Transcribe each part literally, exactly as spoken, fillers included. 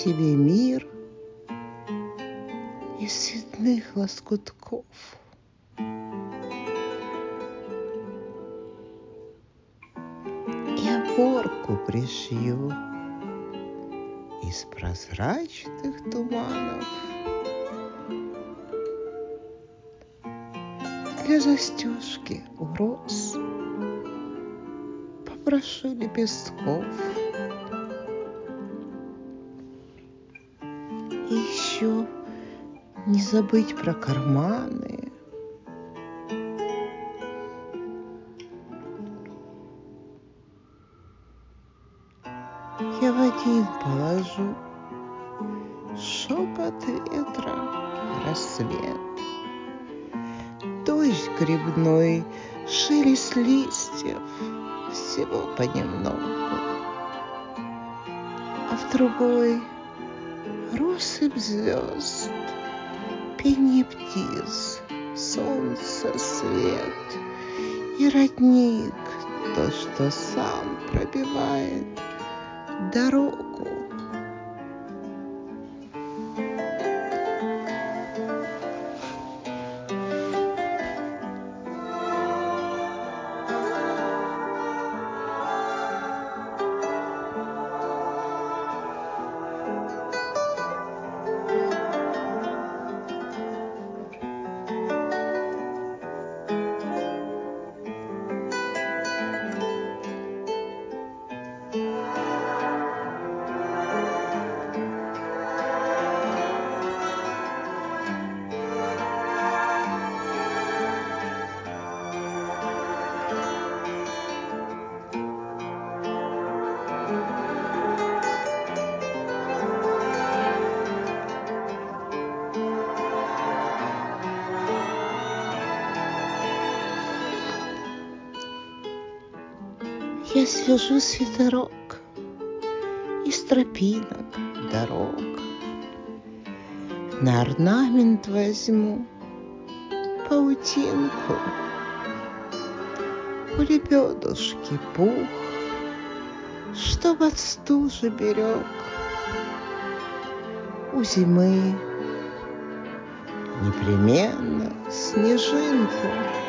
себе мир из цветных лоскутков. И оборку пришью из прозрачных туманов. Для застежки у роз попрошу лепестков. И еще не забыть про карманы. Я в один положу шепот ветра, рассвет, дождь грибной, шелест листьев, всего понемногу. А в другой россыпь звезд, пение птиц, солнце, свет и родник, то, что сам пробивает дорогу. Я свяжу свитерок из тропинок, дорог. На орнамент возьму паутинку, у лебедушки пух, чтоб от стужи берег. У зимы непременно снежинку.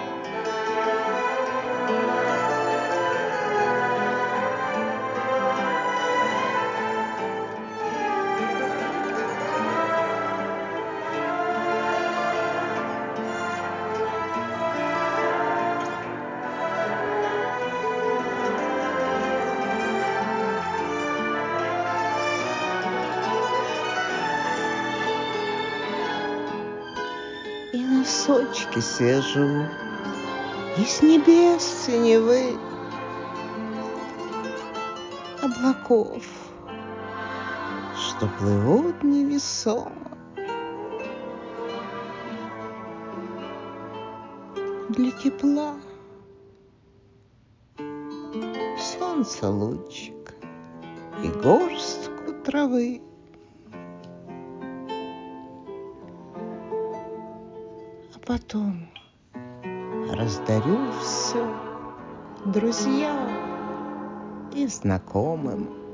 И носочки свяжу из небес синевы, облаков, что плывут невесомо. Для тепла солнца лучик и горстку травы. А потом раздарю все друзьям и знакомым.